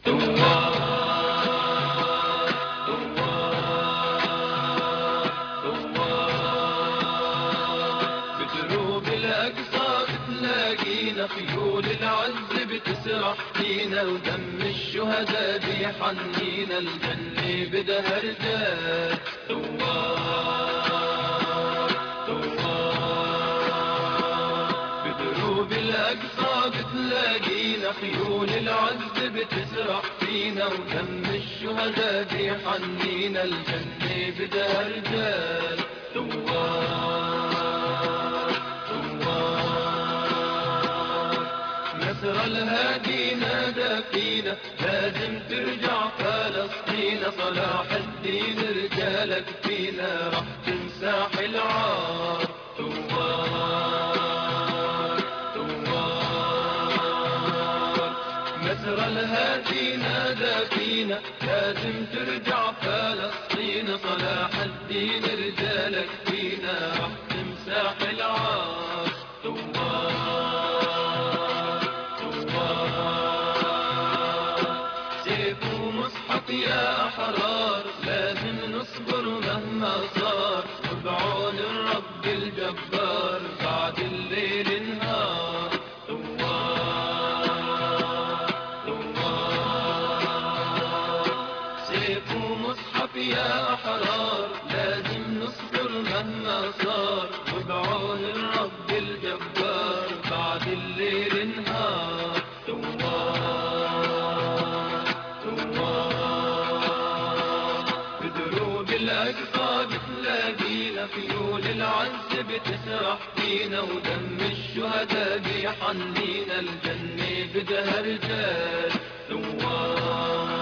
بدروب الأقصى بتلاقينا خيول العز بتسرح فينا، ودم الشهداء بيحنينا، الجنة بدها رجال ثوار ثوار. بدروب الأقصى بتلاقينا خيول العز بتسرح فينا، ودم الشهداء بيحنينا، الجنة بدها رجال ثوار ثوار. نصر الهادي نادى فينا لازم ترجع فلسطين، صلاح الدين رجالك فينا راح تمسح العار ثوار ثوار. نصر الهادي نادى فينا لازم ترجع فلسطين، صلاح الدين رجالك فينا راح تمسح العار ثوار ثوار. سيف ومصحف يا أحرار لازم نصبر مهما صار، وبعون الرب الجبار بعد الليل نهار ثوار ثوار. سيف ومصحف يا أحرار لازم نصبر مهما صار، وبعون الرب الجبار بعد الليل نهار ثوار ثوار. بدروب الأقصى بتلاقينا خيول العز بتسرح فينا، ودم الشهداء بيحنينا، الجنة بدها رجال ثوار